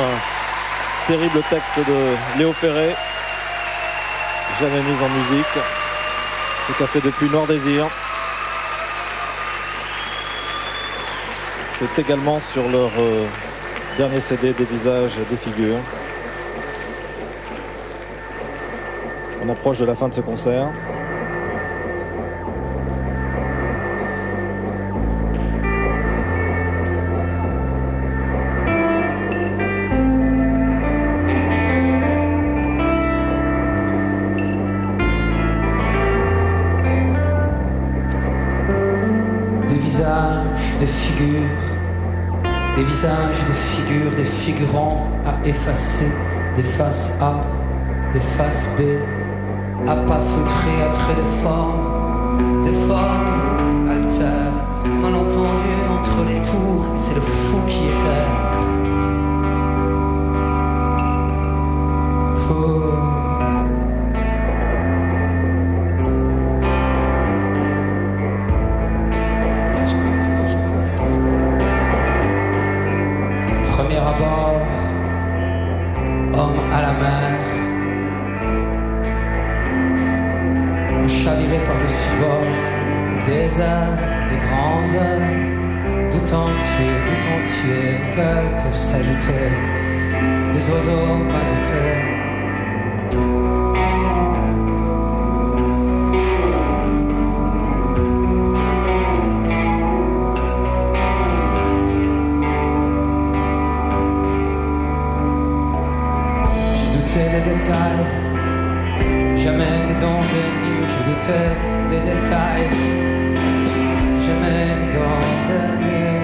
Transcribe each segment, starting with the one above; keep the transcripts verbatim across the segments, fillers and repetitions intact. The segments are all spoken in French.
Terrible texte de Léo Ferré, jamais mis en musique, ce qu'a fait depuis Noir Désir. C'est également sur leur euh, dernier C D, Des visages, des figures. On approche de la fin de ce concert. Des visages, des figures, des figurants à effacer, des faces A, des faces B, à pas feutrer, à traits de forme, des formes altères, malentendus entre les tours, et c'est le fou qui était. Fou. Des grands hommes, tout entier, tout entier, que peuvent s'ajouter des oiseaux mazoutés. J'ai douté des détails, jamais des dons venus, je doutais des détails. Jamais du temps dernier.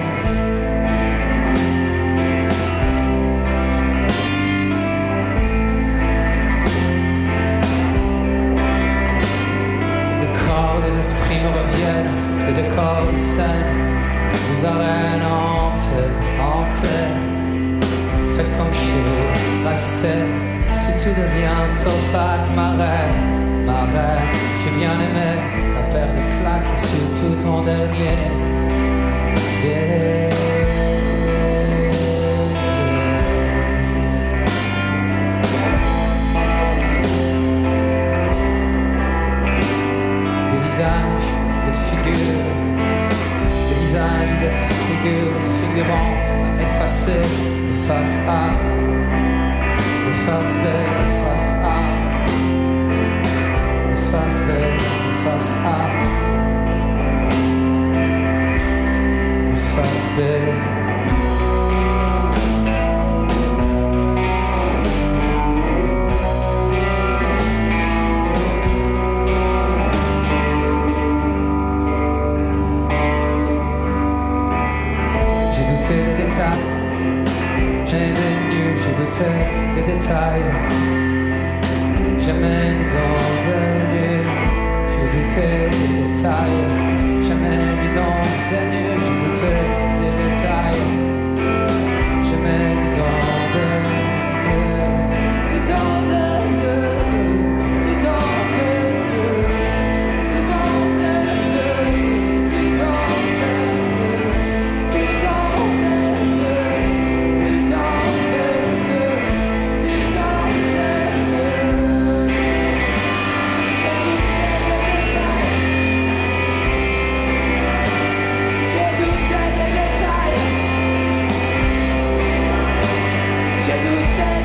Les corps des esprits me reviennent, les décors de scène, des arènes hantées, hantées. Faites comme chez vous, restez, si tout devient opaque, ma reine, ma reine. J'ai bien aimé ta paire de claques et surtout ton dernier baiser. Des visages, des figures, des visages, des figures, des figurants à effacer, des faces A, des faces B, des faces A. Face B, face A, face B. J'ai douté des détails, j'ai venu, j'ai douté des détails. Jamais du temps de nu, j'ai douté des détails. Jamais du temps de nu, j'ai douté des détails. Jamais du temps de nu, du temps de nu, du temps de nu, du temps de nu, du temps de nu, du temps de nu, du temps de nu, du temps de nu. J'ai douté